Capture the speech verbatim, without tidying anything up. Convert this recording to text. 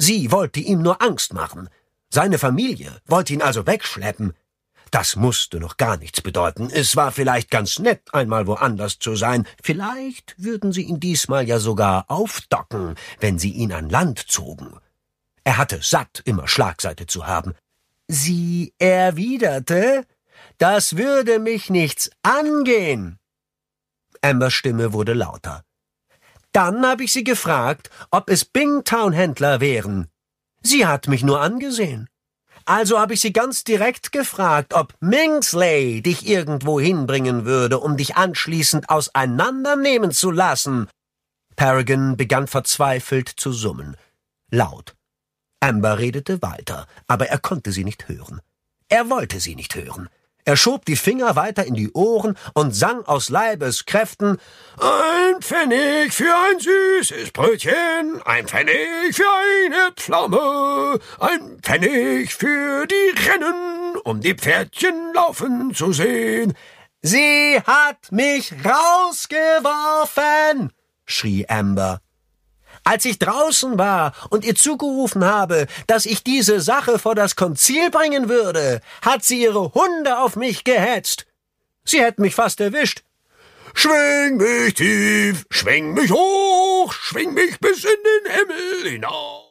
Sie wollte ihm nur Angst machen. Seine Familie wollte ihn also wegschleppen. Das musste noch gar nichts bedeuten. Es war vielleicht ganz nett, einmal woanders zu sein. Vielleicht würden sie ihn diesmal ja sogar aufdocken, wenn sie ihn an Land zogen. Er hatte satt, immer Schlagseite zu haben. Sie erwiderte, das würde mich nichts angehen. Ambers Stimme wurde lauter. Dann habe ich sie gefragt, ob es Bingtown-Händler wären. Sie hat mich nur angesehen. Also habe ich sie ganz direkt gefragt, ob Mingsley dich irgendwo hinbringen würde, um dich anschließend auseinandernehmen zu lassen. Peregrine begann verzweifelt zu summen. Laut. Amber redete weiter, aber er konnte sie nicht hören. Er wollte sie nicht hören. Er schob die Finger weiter in die Ohren und sang aus Leibeskräften: Ein Pfennig für ein süßes Brötchen, ein Pfennig für eine Pflaume, ein Pfennig für die Rennen, um die Pferdchen laufen zu sehen. »Sie hat mich rausgeworfen«, schrie Amber. »Als ich draußen war und ihr zugerufen habe, dass ich diese Sache vor das Konzil bringen würde, hat sie ihre Hunde auf mich gehetzt. Sie hätten mich fast erwischt. »Schwing mich tief, schwing mich hoch, schwing mich bis in den Himmel hinauf.«